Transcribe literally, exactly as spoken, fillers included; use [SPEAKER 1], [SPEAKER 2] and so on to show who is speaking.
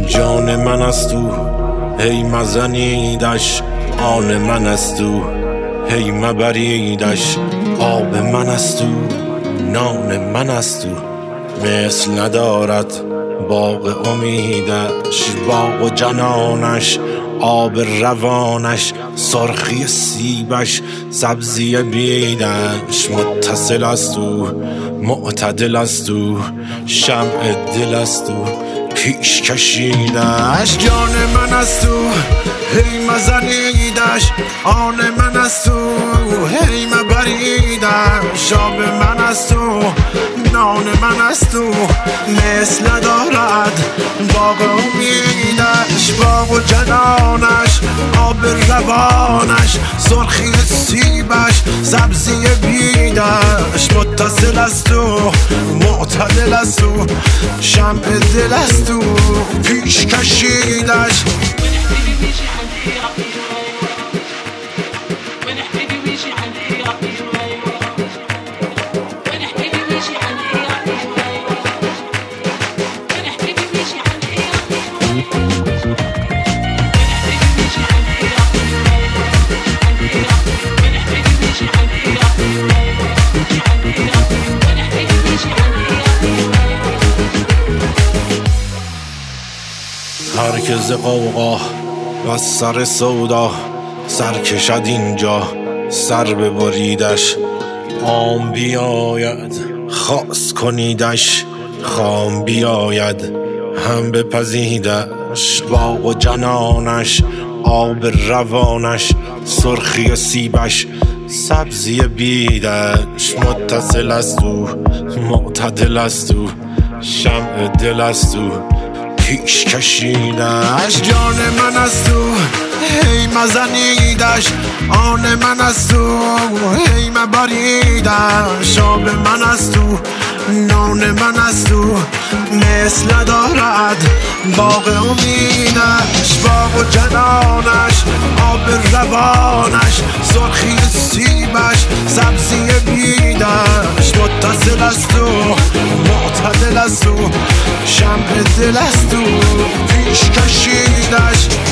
[SPEAKER 1] جان من است او، هی مزنیدش. آن من است او، هی مبریدش. آب من است او، نان من است او. مثل ندارد باغ امیدش، باغ و جنانش، آب روانش، سرخی سیبش، سبزی بیدش. متصل است او، معتدل است او، شمع دل است او، پیش کشیدش. جان من است او، هی مزنیدش. آن من است او، هی مبریدش. آب من است او، نان من است او. مثل ندارد باغ امیدش، باغ و جنانش، آب روانش، سرخی سیبش، سبزی بیدش. متصل است او، معتدل است او، شمع دل است او، پیش کشیدش. هرکز قوقا و سر سودا سر کشد اینجا، سر ببریدش. عام بیاید خاص کنیدش، خام بیاید هم بپزیدش. باغ و جنانش، آب روانش، سرخی سیبش، سبزی بیدش. متصل است او، معتدل است او، شمع دل است او، پیش کشیدش. جان من است او، هی مزنیدش. آن من است او، هی مبریدش. آب من است او، نان من است او. مثل ندارد باغ امیدش، باغ و جنانش، آب روانش، سرخی سیبش، سبزی بیدش. متصل است او، معتدل است او، شمع دل است او، پیش کشیدش.